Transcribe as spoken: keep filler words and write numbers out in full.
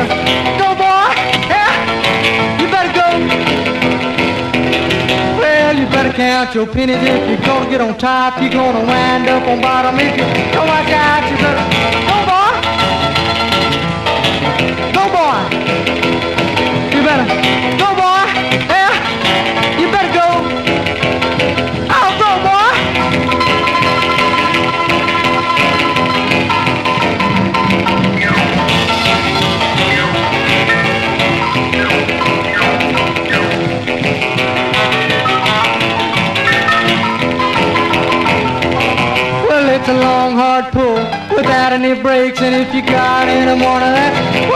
better go, boy. Yeah, you better go. Well, you better count your pennies if you're gonna get on top. You're gonna wind up on bottom if you don't watch out. You better go, boy. Go, boy. You better go, boy. Yeah, you better go. I'll go, boy. Well, it's a long, hard pull without any brakes, and if you got any more than that,